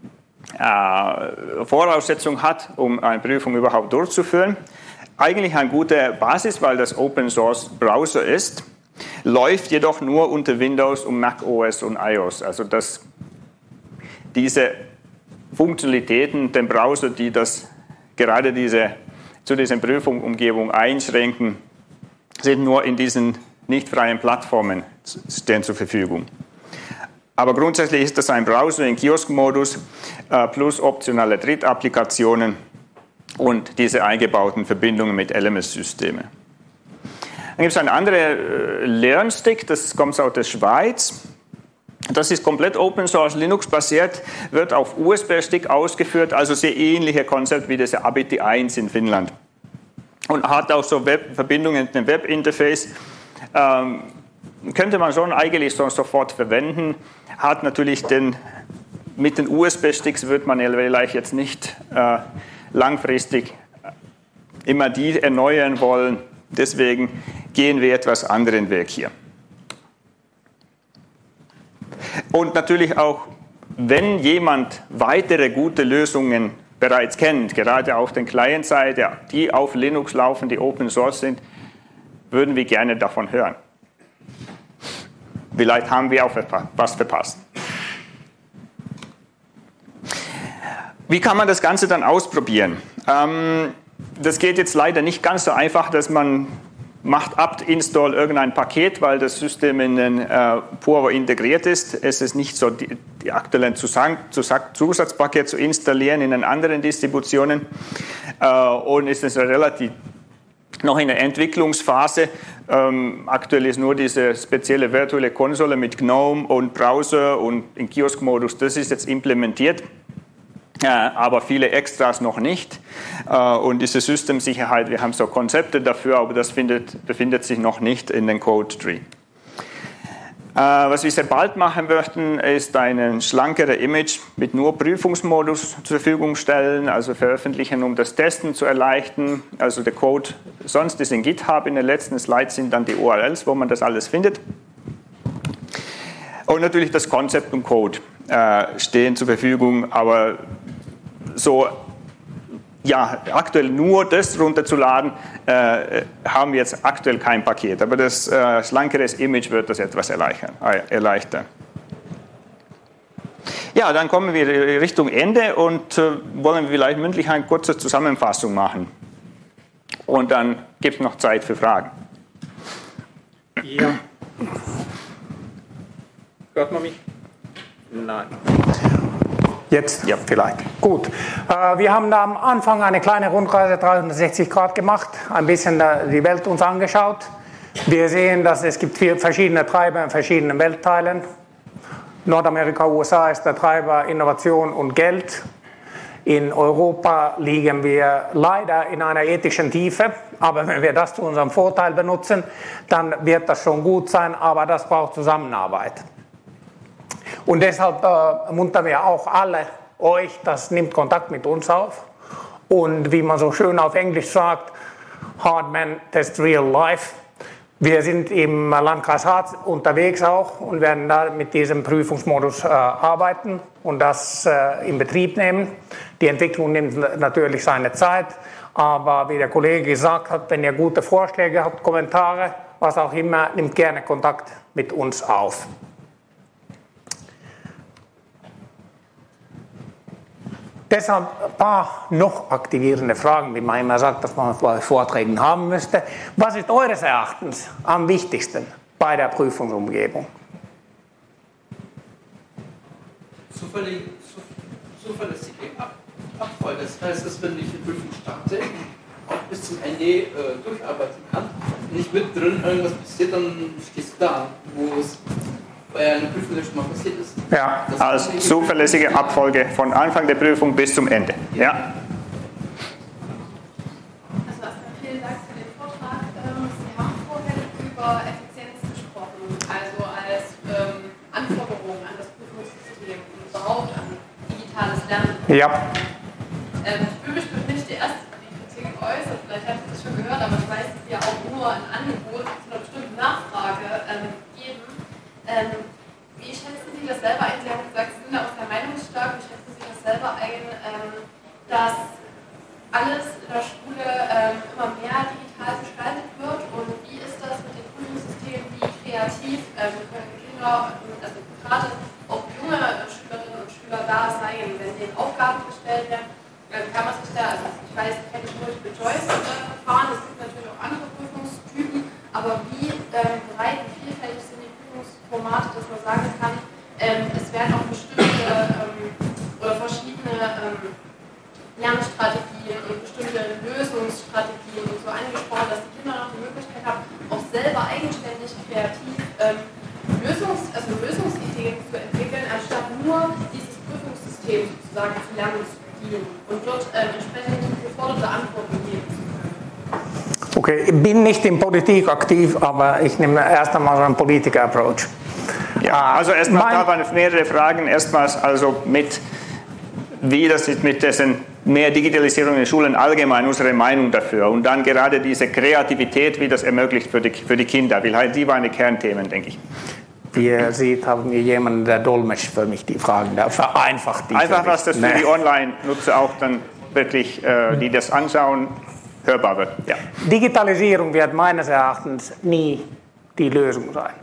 äh, Voraussetzung hat, um eine Prüfung überhaupt durchzuführen. Eigentlich eine gute Basis, weil das Open-Source-Browser ist, läuft jedoch nur unter Windows und macOS und iOS. Also dass diese Funktionalitäten, den Browser, die das gerade diese, zu dieser Prüfungsumgebung einschränken, sind nur in diesen nicht freien Plattformen stehen zur Verfügung. Aber grundsätzlich ist das ein Browser in Kiosk-Modus äh, plus optionale Drittapplikationen und diese eingebauten Verbindungen mit L M S-Systemen. Dann gibt es einen anderen äh, LearnStick, das kommt aus der Schweiz. Das ist komplett Open Source, Linux-basiert, wird auf U S B-Stick ausgeführt, also sehr ähnliches Konzept wie das A B T eins in Finnland. Und hat auch so Web Verbindungen mit dem Webinterface. Ähm, könnte man schon eigentlich so sofort verwenden. Hat natürlich den, mit den U S B-Sticks wird man vielleicht jetzt nicht äh, langfristig immer die erneuern wollen. Deswegen gehen wir etwas anderen Weg hier. Und natürlich auch, wenn jemand weitere gute Lösungen bereits kennt, gerade auf den Client-Seite, die auf Linux laufen, die Open Source sind, würden wir gerne davon hören. vielleicht haben wir auch was verpasst. Wie kann man das Ganze dann ausprobieren? Ähm, das geht jetzt leider nicht ganz so einfach, dass man macht apt-install irgendein Paket, weil das System in den äh, Power integriert ist. Es ist nicht so, die, die aktuellen Zusatzpaket zu installieren in den anderen Distributionen. Äh, und es ist relativ noch in der Entwicklungsphase. Ähm, aktuell ist nur diese spezielle virtuelle Konsole mit GNOME und Browser und im Kiosk-Modus, das ist jetzt implementiert. Äh, aber viele Extras noch nicht. Äh, und diese Systemsicherheit, wir haben so Konzepte dafür, aber das findet, befindet sich noch nicht in den Code-Tree. Äh, was wir sehr bald machen möchten, ist einen schlankeren Image mit nur Prüfungsmodus zur Verfügung stellen, also veröffentlichen, um das Testen zu erleichtern. Also der Code sonst ist in GitHub, in den letzten Slides sind dann die U R Ls, wo man das alles findet. Und natürlich das Konzept und Code äh, stehen zur Verfügung, aber so, ja, aktuell nur das runterzuladen, äh, haben wir jetzt aktuell kein Paket. Aber das äh, schlankere Image wird das etwas erleichtern. Äh, erleichtern. Ja, dann kommen wir Richtung Ende und äh, wollen vielleicht mündlich eine kurze Zusammenfassung machen. Und dann gibt es noch Zeit für Fragen. Ja. Hört man mich? Nein. Jetzt? Ja, vielleicht. Gut. Äh, wir haben am Anfang eine kleine Rundreise dreihundertsechzig Grad gemacht, ein bisschen die Welt uns angeschaut. Wir sehen, dass es gibt vier verschiedene Treiber in verschiedenen Weltteilen. Nordamerika, U S A ist der Treiber Innovation und Geld. In Europa liegen wir leider in einer ethischen Tiefe, aber wenn wir das zu unserem Vorteil benutzen, dann wird das schon gut sein, aber das braucht Zusammenarbeit. Und deshalb äh, ermuntern wir auch alle euch, das nimmt Kontakt mit uns auf. Und wie man so schön auf Englisch sagt, Hard Man Test Real Life. Wir sind im Landkreis Harz unterwegs auch und werden da mit diesem Prüfungsmodus äh, arbeiten und das äh, in Betrieb nehmen. Die Entwicklung nimmt natürlich seine Zeit, aber wie der Kollege gesagt hat, wenn ihr gute Vorschläge habt, Kommentare, was auch immer, nimmt gerne Kontakt mit uns auf. Deshalb ein paar noch aktivierende Fragen, wie man immer sagt, dass man bei Vorträgen haben müsste. Was ist eures Erachtens am wichtigsten bei der Prüfungsumgebung? Zuverlässige Abfolge. Das heißt, dass wenn ich die Prüfung starte, auch bis zum Ende äh, durcharbeiten kann, wenn nicht mittendrin irgendwas passiert, dann stehst du da, wo es bei einer Prüfung schon mal passiert ist. Ja, als zuverlässige Abfolge von Anfang der Prüfung bis zum Ende. Ja. Also erstmal vielen Dank für den Vortrag. Sie haben vorhin über Effizienz gesprochen, also als ähm, Anforderung an das Prüfungssystem und überhaupt an digitales Lernen. Ja. Ähm, ich will bestimmt nicht die erste Kritik äußern, vielleicht habt ihr das schon gehört, aber ich weiß, dass Sie ja auch nur ein Angebot zu einer bestimmten Nachfrage ähm, geben. Ähm, wie schätzen Sie das selber ein? Sie haben gesagt, Sie sind aus der Meinungsstark. Wie schätzen Sie das selber ein, ähm, dass alles in der Schule ähm, immer mehr digital gestaltet wird? Und wie ist das mit dem Prüfungssystem? Wie kreativ ähm, können Kinder, also gerade auch junge Schülerinnen und Schüler da sein, wenn denen Aufgaben gestellt werden? Ähm, kann man sich da, also ich weiß, ich kenne das Multiple-Choice-Verfahren, es gibt natürlich auch andere Prüfungstypen, aber wie ähm, breit und vielfältig sind die Formate, dass man sagen kann, ähm, es werden auch bestimmte ähm, oder verschiedene ähm, Lernstrategien und bestimmte Lösungsstrategien und so angesprochen, dass die Kinder noch die Möglichkeit haben, auch selber eigenständig kreativ ähm, Lösungs-, also Lösungsideen zu entwickeln, anstatt nur dieses Prüfungssystem sozusagen zu lernen zu bedienen und dort ähm, entsprechend geforderte Antworten geben zu können. Okay, ich bin nicht in Politik aktiv, aber ich nehme erst einmal so einen Politiker-Approach. Ja, also erstmal da waren mehrere Fragen. Erstmals also mit, wie das ist mit dessen mehr Digitalisierung in den Schulen allgemein, unsere Meinung dafür. Und dann gerade diese Kreativität, wie das ermöglicht für die, für die Kinder. Weil die waren die Kernthemen, denke ich. Wie ihr seht, haben wir jemanden, der dolmetscht für mich die Fragen, der vereinfacht die. Einfach, was das für nee. die Online-Nutzer auch dann wirklich, äh, die das anschauen, hörbar wird. Ja. Digitalisierung wird meines Erachtens nie die Lösung sein.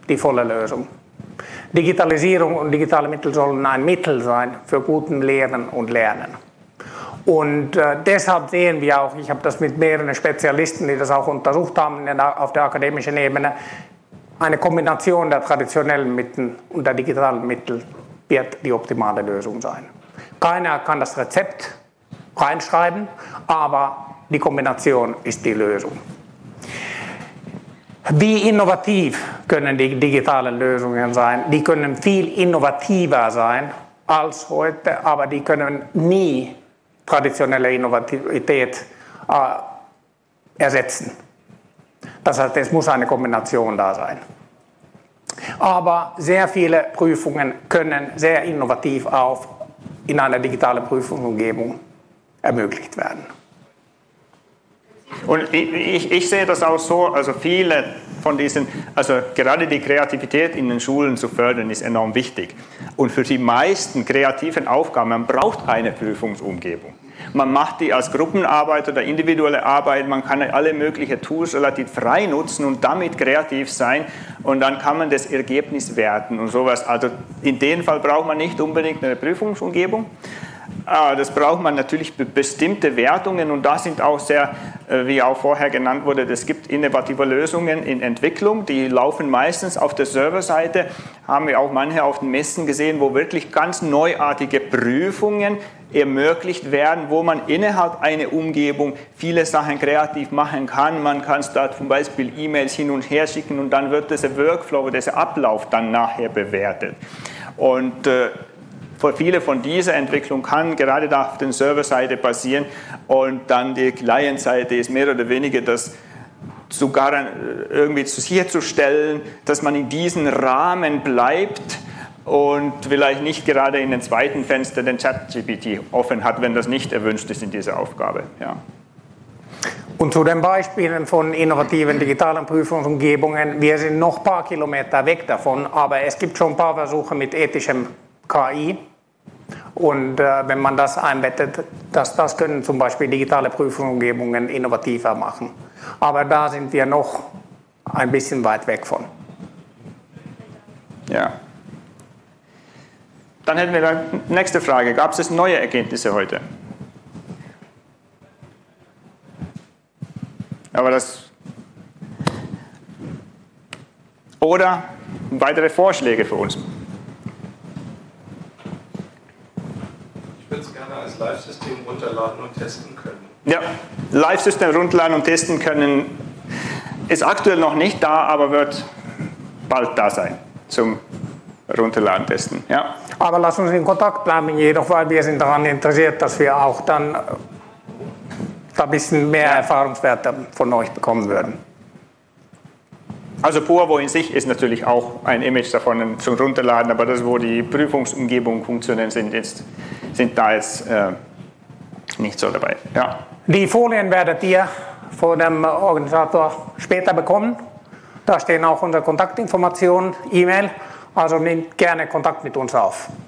die volle Lösung. Digitalisierung und digitale Mittel sollen ein Mittel sein für guten Lehren und Lernen. Und äh, deshalb sehen wir auch, ich habe das mit mehreren Spezialisten, die das auch untersucht haben auf der akademischen Ebene, eine Kombination der traditionellen Mittel und der digitalen Mittel wird die optimale Lösung sein. Keiner kann das Rezept reinschreiben, aber die Kombination ist die Lösung. Wie innovativ können die digitalen Lösungen sein? Die können viel innovativer sein als heute, aber die können nie traditionelle Innovativität äh, ersetzen. Das heißt, es muss eine Kombination da sein. Aber sehr viele Prüfungen können sehr innovativ auch in einer digitalen Prüfungsumgebung ermöglicht werden. Und ich, ich, ich sehe das auch so, also viele von diesen, also gerade die Kreativität in den Schulen zu fördern, ist enorm wichtig. Und für die meisten kreativen Aufgaben, man braucht eine Prüfungsumgebung. Man macht die als Gruppenarbeit oder individuelle Arbeit, man kann alle möglichen Tools relativ frei nutzen und damit kreativ sein und dann kann man das Ergebnis werten und sowas. Also in dem Fall braucht man nicht unbedingt eine Prüfungsumgebung. Das braucht man natürlich für bestimmte Wertungen und da sind auch sehr, wie auch vorher genannt wurde, es gibt innovative Lösungen in Entwicklung, die laufen meistens auf der Serverseite, haben wir auch manche auf den Messen gesehen, wo wirklich ganz neuartige Prüfungen ermöglicht werden, wo man innerhalb einer Umgebung viele Sachen kreativ machen kann. Man kann da zum Beispiel E-Mails hin und her schicken und dann wird dieser Workflow, dieser Ablauf dann nachher bewertet. Und äh, Für viele von dieser Entwicklung kann gerade da auf der Serverseite passieren und dann die Client-Seite ist mehr oder weniger das sogar irgendwie sicherzustellen, dass man in diesem Rahmen bleibt und vielleicht nicht gerade in den zweiten Fenster den ChatGPT offen hat, wenn das nicht erwünscht ist in dieser Aufgabe. Ja. Und zu den Beispielen von innovativen digitalen Prüfungsumgebungen, wir sind noch ein paar Kilometer weg davon, aber es gibt schon ein paar Versuche mit ethischem K I und äh, wenn man das einbettet, das, das können zum Beispiel digitale Prüfungsumgebungen innovativer machen. Aber da sind wir noch ein bisschen weit weg von. Ja. Dann hätten wir die nächste Frage. Gab es neue Erkenntnisse heute? Aber das oder weitere Vorschläge für uns? Ich würde es gerne als Live-System runterladen und testen können. Ja, Live-System runterladen und testen können ist aktuell noch nicht da, aber wird bald da sein zum Runterladen testen. Ja. Aber lass uns in Kontakt bleiben, jedoch, weil wir sind daran interessiert, dass wir auch dann da ein bisschen mehr Erfahrungswerte von euch bekommen würden. Also Povo in sich ist natürlich auch ein Image davon zum Runterladen, aber das, wo die Prüfungsumgebung funktionieren, sind, jetzt, sind da jetzt äh, nicht so dabei. Ja. Die Folien werdet ihr von dem Organisator später bekommen. Da stehen auch unsere Kontaktinformationen, E-Mail, also nehmt gerne Kontakt mit uns auf.